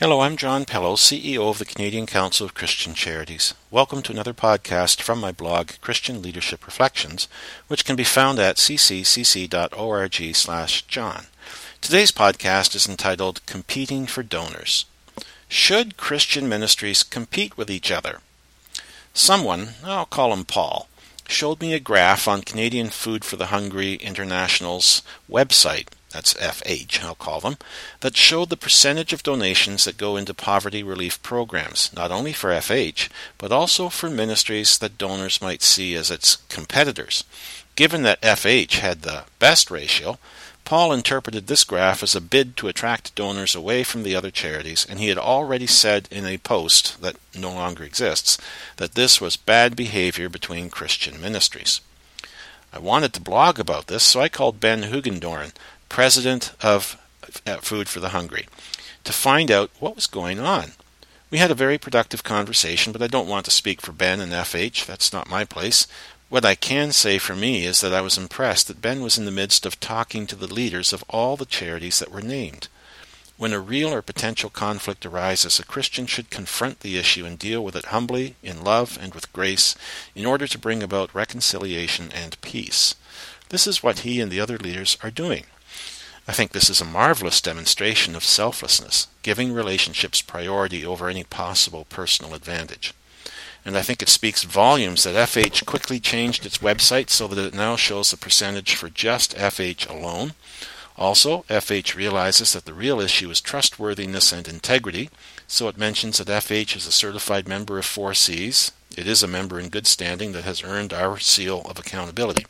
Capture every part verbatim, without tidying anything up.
Hello, I'm John Pello, C E O of the Canadian Council of Christian Charities. Welcome to another podcast from my blog, Christian Leadership Reflections, which can be found at c c c c dot org slash John. Today's podcast is entitled Competing for Donors. Should Christian ministries compete with each other? Someone, I'll call him Paul, showed me a graph on Canadian Food for the Hungry International's website, that's F H, I'll call them, that showed the percentage of donations that go into poverty relief programs, not only for F H, but also for ministries that donors might see as its competitors. Given that F H had the best ratio, Paul interpreted this graph as a bid to attract donors away from the other charities, and he had already said in a post that no longer exists that this was bad behavior between Christian ministries. I wanted to blog about this, so I called Ben Hugendoren, president of Food for the Hungry, to find out what was going on. We had a very productive conversation, but I don't want to speak for Ben and F H. That's not my place. What I can say for me is that I was impressed that Ben was in the midst of talking to the leaders of all the charities that were named. When a real or potential conflict arises, a Christian should confront the issue and deal with it humbly, in love, and with grace, in order to bring about reconciliation and peace. This is what he and the other leaders are doing. I think this is a marvelous demonstration of selflessness, giving relationships priority over any possible personal advantage. And I think it speaks volumes that F H quickly changed its website so that it now shows the percentage for just F H alone. Also, F H realizes that the real issue is trustworthiness and integrity, so it mentions that F H is a certified member of four C's. It is a member in good standing that has earned our seal of accountability.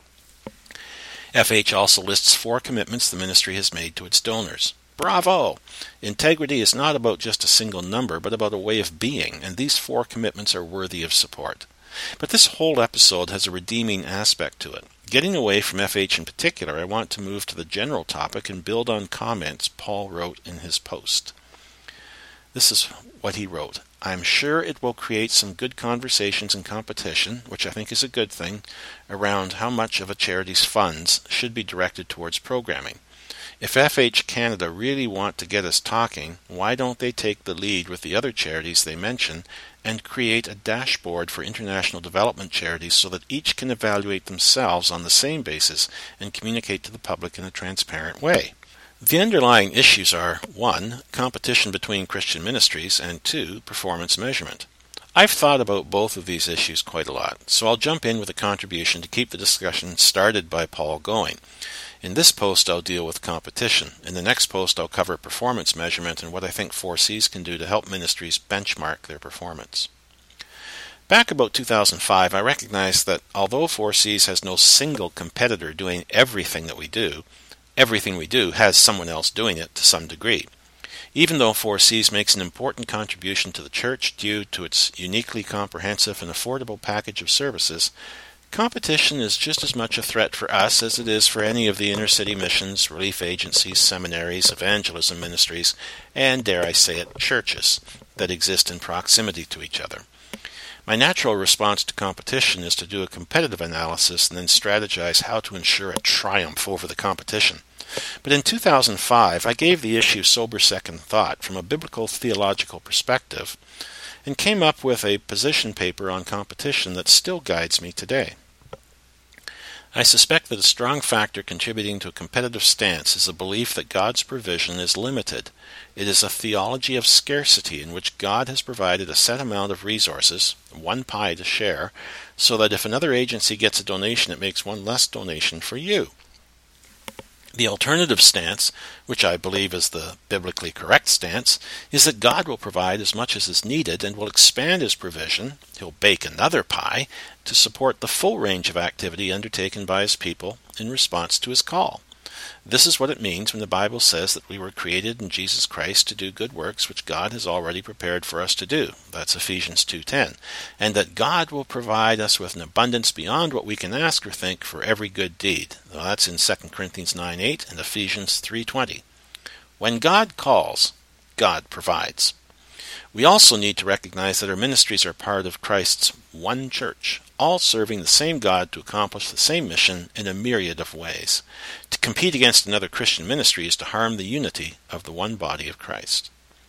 F H also lists four commitments the ministry has made to its donors. Bravo! Integrity is not about just a single number, but about a way of being, and these four commitments are worthy of support. But this whole episode has a redeeming aspect to it. Getting away from F H in particular, I want to move to the general topic and build on comments Paul wrote in his post. This is what he wrote. I'm sure it will create some good conversations and competition, which I think is a good thing, around how much of a charity's funds should be directed towards programming. If F H Canada really want to get us talking, why don't they take the lead with the other charities they mention and create a dashboard for international development charities so that each can evaluate themselves on the same basis and communicate to the public in a transparent way? The underlying issues are, one, competition between Christian ministries, and two, performance measurement. I've thought about both of these issues quite a lot, so I'll jump in with a contribution to keep the discussion started by Paul going. In this post, I'll deal with competition. In the next post, I'll cover performance measurement and what I think four C's can do to help ministries benchmark their performance. Back about two thousand five, I recognized that although four C's has no single competitor doing everything that we do, everything we do has someone else doing it to some degree. Even though four C's makes an important contribution to the church due to its uniquely comprehensive and affordable package of services, competition is just as much a threat for us as it is for any of the inner-city missions, relief agencies, seminaries, evangelism ministries, and, dare I say it, churches that exist in proximity to each other. My natural response to competition is to do a competitive analysis and then strategize how to ensure a triumph over the competition. But in two thousand five, I gave the issue sober second thought from a biblical theological perspective and came up with a position paper on competition that still guides me today. I suspect that a strong factor contributing to a competitive stance is a belief that God's provision is limited. It is a theology of scarcity in which God has provided a set amount of resources, one pie to share, so that if another agency gets a donation, it makes one less donation for you. The alternative stance, which I believe is the biblically correct stance, is that God will provide as much as is needed and will expand his provision, he'll bake another pie, to support the full range of activity undertaken by his people in response to his call. This is what it means when the Bible says that we were created in Jesus Christ to do good works which God has already prepared for us to do. That's Ephesians two ten. And that God will provide us with an abundance beyond what we can ask or think for every good deed. Now, that's in Second Corinthians nine eight and Ephesians three twenty. When God calls, God provides. We also need to recognize that our ministries are part of Christ's one church, all serving the same God to accomplish the same mission in a myriad of ways. To compete against another Christian ministry is to harm the unity of the one body of Christ.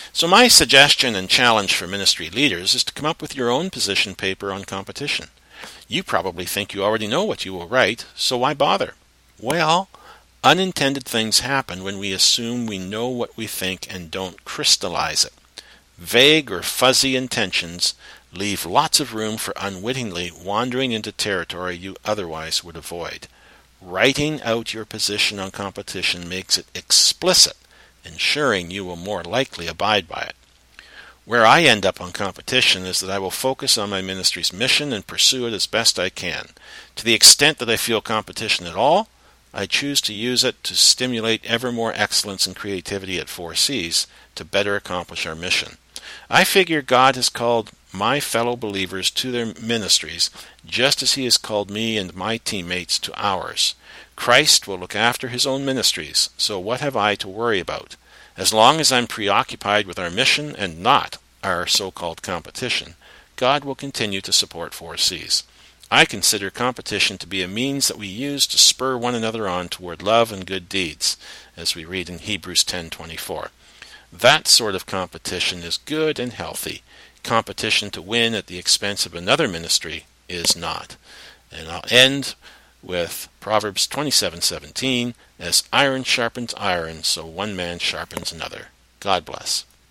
So my suggestion and challenge for ministry leaders is to come up with your own position paper on competition. You probably think you already know what you will write, so why bother? Well, unintended things happen when we assume we know what we think and don't crystallize it. Vague or fuzzy intentions leave lots of room for unwittingly wandering into territory you otherwise would avoid. Writing out your position on competition makes it explicit, ensuring you will more likely abide by it. Where I end up on competition is that I will focus on my ministry's mission and pursue it as best I can. To the extent that I feel competition at all, I choose to use it to stimulate ever more excellence and creativity at four C's to better accomplish our mission. I figure God has called my fellow believers to their ministries just as he has called me and my teammates to ours. Christ will look after his own ministries, so what have I to worry about? As long as I'm preoccupied with our mission and not our so-called competition, God will continue to support four C's. I consider competition to be a means that we use to spur one another on toward love and good deeds, as we read in Hebrews ten twenty-four. That sort of competition is good and healthy. Competition to win at the expense of another ministry is not. And I'll end with Proverbs twenty-seven seventeen, as iron sharpens iron, so one man sharpens another. God bless.